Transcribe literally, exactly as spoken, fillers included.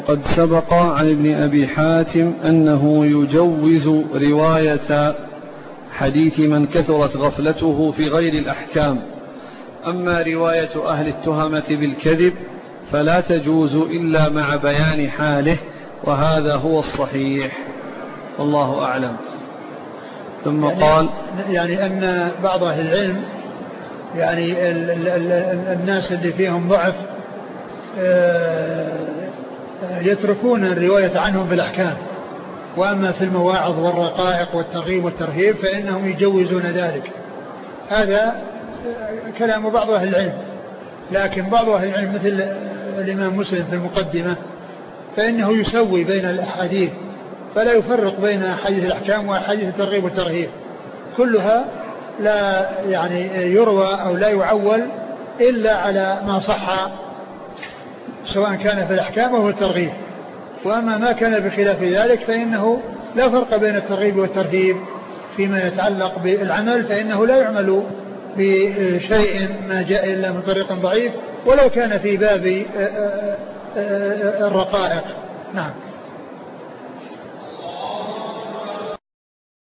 قد سبق عن ابن أبي حاتم أنه يجوز رواية حديث من كثرت غفلته في غير الأحكام، أما رواية أهل التهمة بالكذب فلا تجوز إلا مع بيان حاله، وهذا هو الصحيح والله أعلم. ثم يعني قال يعني أن بعض أهل العلم يعني ال ال ال الناس اللي فيهم ضعف يتركون الرواية عنهم بالأحكام، وأما في المواعظ والرقائق والترغيب والترهيب فإنهم يجوزون ذلك. هذا كلام بعض أهل العلم، لكن بعض أهل العلم مثل الإمام مسلم في المقدمة فإنه يسوي بين الأحاديث، فلا يفرق بين حديث الأحكام وحديث الترغيب والترهيب، كلها لا يعني يروى أو لا يعول إلا على ما صح سواء كان في الأحكام أو الترغيب، وأما ما كان بخلاف ذلك فإنه لا فرق بين الترغيب والترهيب فيما يتعلق بالعمل، فإنه لا يعمل بشيء ما جاء إلا من طريق ضعيف ولو كان في باب الرقائق. نعم.